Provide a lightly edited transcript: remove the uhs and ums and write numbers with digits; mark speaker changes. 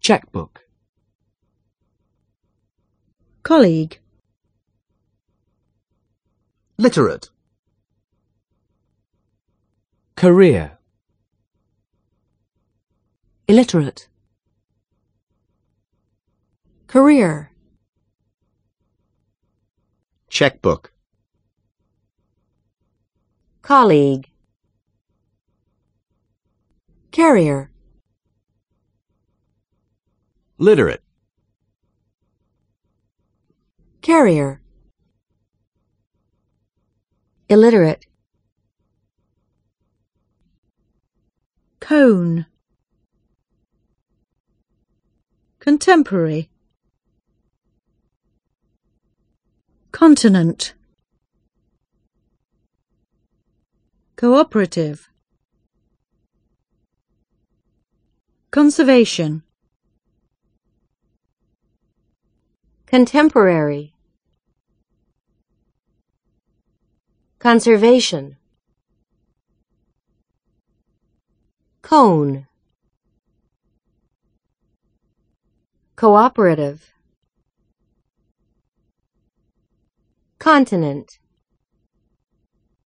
Speaker 1: checkbook,
Speaker 2: colleague,
Speaker 3: literate,
Speaker 1: career,
Speaker 4: illiterate, career,
Speaker 3: checkbook,
Speaker 4: colleague, carrier,
Speaker 3: literate,
Speaker 4: carrier, illiterate,
Speaker 2: cone, contemporary, continent, cooperative, conservation,
Speaker 4: contemporary, conservation, cone, cooperative, continent,